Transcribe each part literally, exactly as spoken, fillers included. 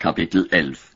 Kapitel elf.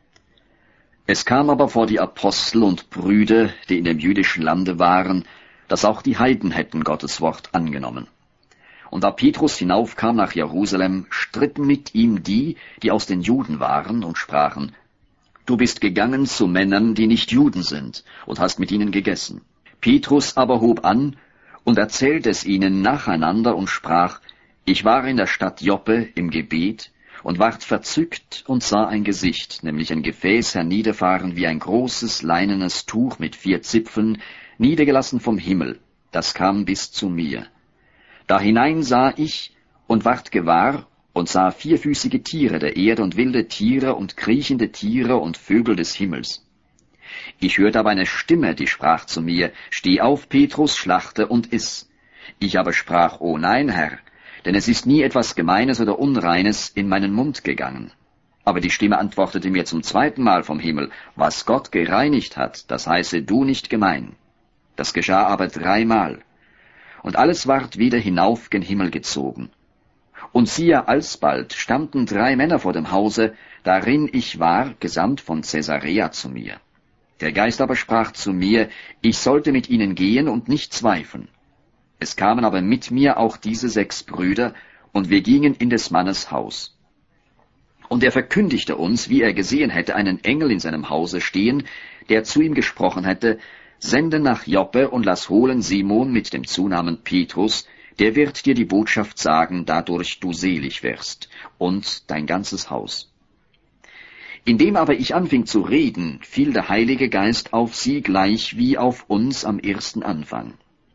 Es kam aber vor die Apostel und Brüder, die in dem jüdischen Lande waren, dass auch die Heiden hätten Gottes Wort angenommen. Und da Petrus hinaufkam nach Jerusalem, stritten mit ihm die, die aus den Juden waren, und sprachen: Du bist gegangen zu Männern, die nicht Juden sind, und hast mit ihnen gegessen. Petrus aber hob an und erzählte es ihnen nacheinander und sprach: Ich war in der Stadt Joppe im Gebet und ward verzückt und sah ein Gesicht, nämlich ein Gefäß herniederfahren wie ein großes leinenes Tuch mit vier Zipfeln, niedergelassen vom Himmel, das kam bis zu mir. Da hinein sah ich und ward gewahr und sah vierfüßige Tiere der Erde und wilde Tiere und kriechende Tiere und Vögel des Himmels. Ich hörte aber eine Stimme, die sprach zu mir: Steh auf, Petrus, schlachte und iss. Ich aber sprach: O nein, Herr, denn es ist nie etwas Gemeines oder Unreines in meinen Mund gegangen. Aber die Stimme antwortete mir zum zweiten Mal vom Himmel: Was Gott gereinigt hat, das heiße du nicht gemein. Das geschah aber dreimal. Und alles ward wieder hinauf gen Himmel gezogen. Und siehe, alsbald standen drei Männer vor dem Hause, darin ich war, gesandt von Caesarea zu mir. Der Geist aber sprach zu mir, ich sollte mit ihnen gehen und nicht zweifeln. Es kamen aber mit mir auch diese sechs Brüder, und wir gingen in des Mannes Haus. Und er verkündigte uns, wie er gesehen hätte einen Engel in seinem Hause stehen, der zu ihm gesprochen hätte: Sende nach Joppe und lass holen Simon mit dem Zunamen Petrus, der wird dir die Botschaft sagen, dadurch du selig wirst, und dein ganzes Haus. Indem aber ich anfing zu reden, fiel der Heilige Geist auf sie gleich wie auf uns am ersten Anfang.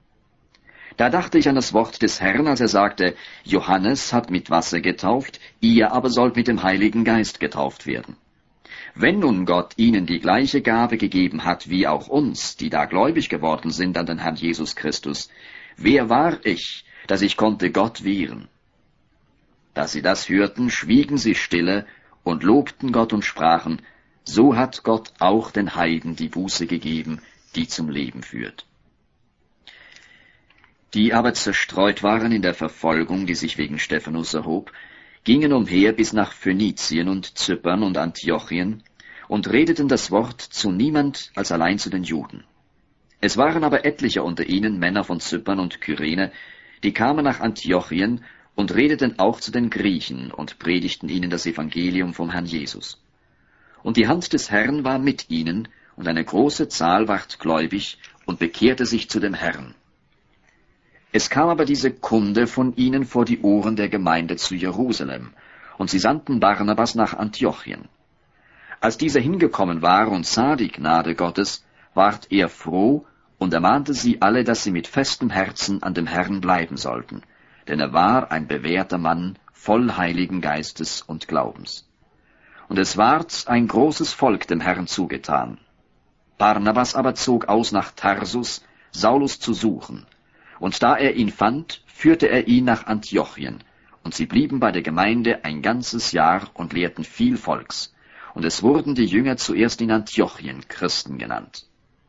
Da dachte ich an das Wort des Herrn, als er sagte: Johannes hat mit Wasser getauft, ihr aber sollt mit dem Heiligen Geist getauft werden. Wenn nun Gott ihnen die gleiche Gabe gegeben hat wie auch uns, die da gläubig geworden sind an den Herrn Jesus Christus, wer war ich, dass ich konnte Gott wehren? Da sie das hörten, schwiegen sie stille und lobten Gott und sprachen: So hat Gott auch den Heiden die Buße gegeben, die zum Leben führt. Die aber zerstreut waren in der Verfolgung, die sich wegen Stephanus erhob, gingen umher bis nach Phönizien und Zypern und Antiochien und redeten das Wort zu niemand als allein zu den Juden. Es waren aber etliche unter ihnen Männer von Zypern und Kyrene, die kamen nach Antiochien und redeten auch zu den Griechen und predigten ihnen das Evangelium vom Herrn Jesus. Und die Hand des Herrn war mit ihnen, und eine große Zahl ward gläubig und bekehrte sich zu dem Herrn. Es kam aber diese Kunde von ihnen vor die Ohren der Gemeinde zu Jerusalem, und sie sandten Barnabas nach Antiochien. Als dieser hingekommen war und sah die Gnade Gottes, ward er froh und ermahnte sie alle, dass sie mit festem Herzen an dem Herrn bleiben sollten, denn er war ein bewährter Mann, voll Heiligen Geistes und Glaubens. Und es ward ein großes Volk dem Herrn zugetan. Barnabas aber zog aus nach Tarsus, Saulus zu suchen. Und da er ihn fand, führte er ihn nach Antiochien, und sie blieben bei der Gemeinde ein ganzes Jahr und lehrten viel Volks. Und es wurden die Jünger zuerst in Antiochien Christen genannt.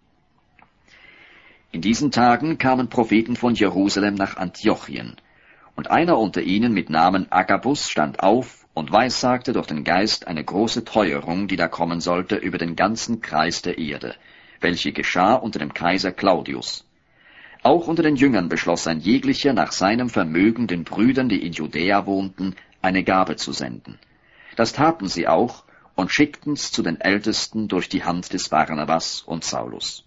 In diesen Tagen kamen Propheten von Jerusalem nach Antiochien, und einer unter ihnen mit Namen Agabus stand auf und weissagte durch den Geist eine große Teuerung, die da kommen sollte über den ganzen Kreis der Erde, welche geschah unter dem Kaiser Claudius. Auch unter den Jüngern beschloss ein jeglicher nach seinem Vermögen den Brüdern, die in Judäa wohnten, eine Gabe zu senden. Das taten sie auch und schickten's zu den Ältesten durch die Hand des Barnabas und Saulus.